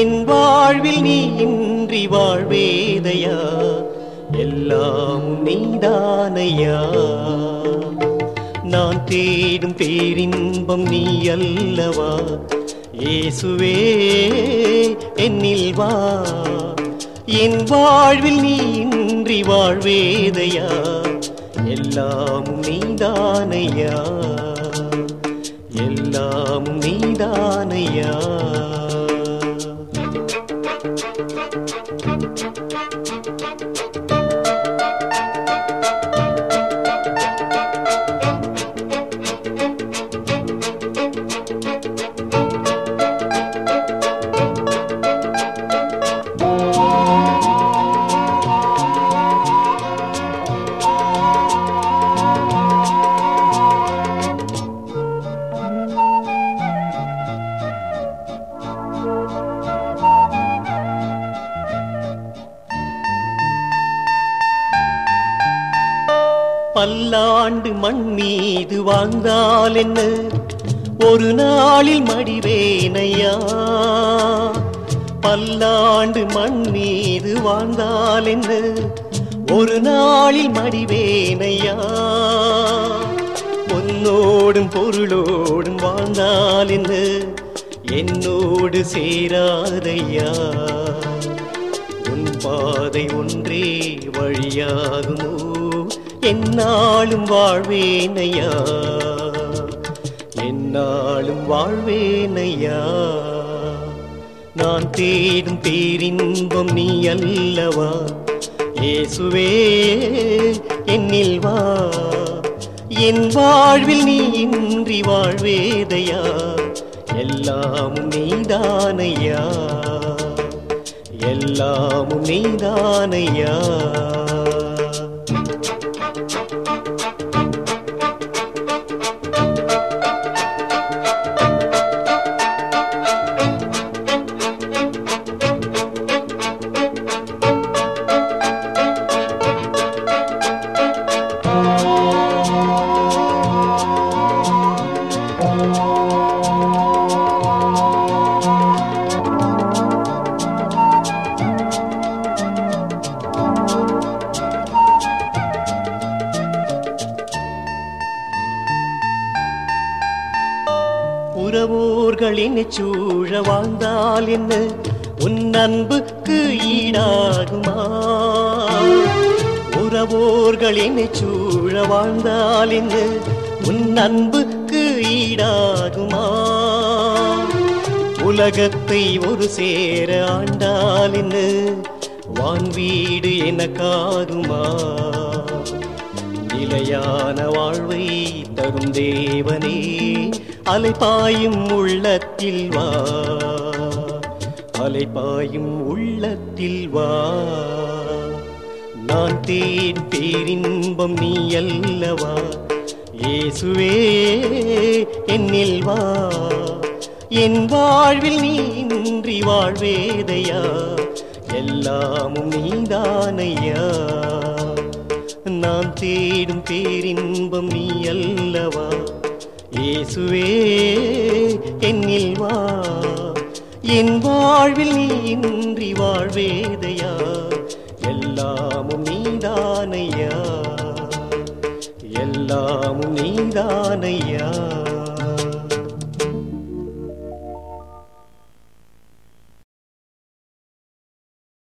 என் வாழ்வில் நீ இன்றி வாழ்வேதையா, எல்லாம் நீதானையா. நான் தேடும் பேரின்பம் நீ அல்லவா, இயேசுவே என்னில் வா. என் வாழ்வில் நீ இன்றி வாழ்வேதையா, எல்லாம் நீதானையா, எல்லாம் நீதானையா. பல்லாண்டு மண் மீது வாழ்ந்தால் என்ன, ஒரு நாளில் மடிவேனையா. பல்லாண்டு மண் மீது வாழ்ந்தால் என்ன, ஒரு நாளில் மடிவேனையா. பொன்னோடும் பொருளோடும் வாழ்ந்தால் என்ன, என்னோடு சேராதையா. உன் பாதை ஒன்றே வழியாகுமோ, என்னாலும் வாழ்வேனையா, என்னாலும் வாழ்வேனையா. நான் தேடும் பேரின்பம் நீ அல்லவா, இயேசுவே என்னில் வா. என் வாழ்வில் நீ இன்றி வாழ்வேதையா, எல்லாம் நீதானையா, எல்லாம் நீதானையா. உறவோர்கள் என்னை சூழ வாழ்ந்தால் என்ன, உன் அன்புக்கு ஈடாகுமா. உறவோர்கள் என்னை சூழ வாழ்ந்தால் என்ன, உன் அன்புக்கு ஈடாகுமா. உலகத்தை ஒரு சேர ஆண்டால் என்ன, வான் வீடு எனக்காகுமா. நிலையான வாழ்வை தரும் தேவனே, அலைபாயும் உள்ளத்தில் வா, அலைபாயும் உள்ளத்தில் வா. நான் தேடும் பேரின்பம் நீ அல்லவா, இயேசுவே என்னில் வா. என் வாழ்வில் நீ இன்றி வாழ்வேதையா, எல்லாம் நீதானையா. நான் தேடும் பேரின்பம் நீ அல்லவா, இயேசுவே என்னில் வா. என் வாழ்வில் நீ இன்றி வாழ்வேதையா, எல்லாம் நீதானையா, எல்லாம் நீதானையா.